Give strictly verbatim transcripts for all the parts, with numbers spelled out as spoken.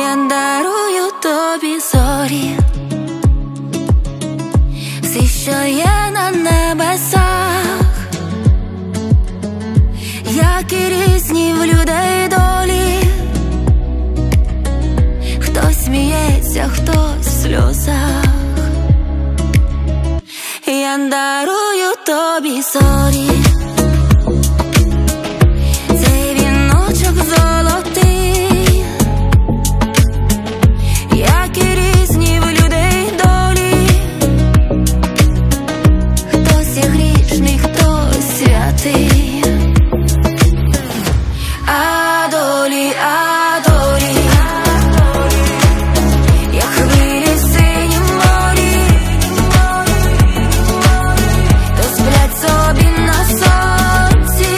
Я дарую тобі зорі, всі, що є на небесах, як і різні в людей долі. Хтось сміється, хтось в сльозах. Я дарую тобі зорі, цей віночок золотий, як і різні в людей долі. Хтось є грішний, хтось святий. А долі, а долі, як хвилі в синім морі, то сплять собі на сонці,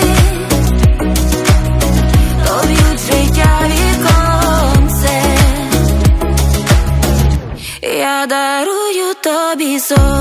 то б'ють життя віконце. Я дарую тобі зорі.